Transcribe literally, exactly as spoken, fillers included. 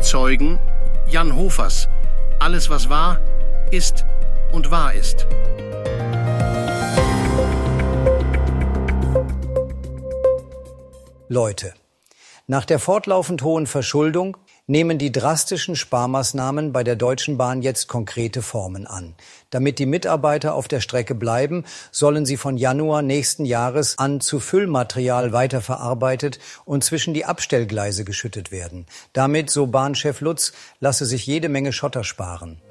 Zeugen Jan Hofers. Alles, was war, ist und wahr ist. Leute, nach der fortlaufend hohen Verschuldung nehmen die drastischen Sparmaßnahmen bei der Deutschen Bahn jetzt konkrete Formen an. Damit die Mitarbeiter auf der Strecke bleiben, sollen sie von Januar nächsten Jahres an zu Füllmaterial weiterverarbeitet und zwischen die Abstellgleise geschüttet werden. Damit, so Bahnchef Lutz, lasse sich jede Menge Schotter sparen.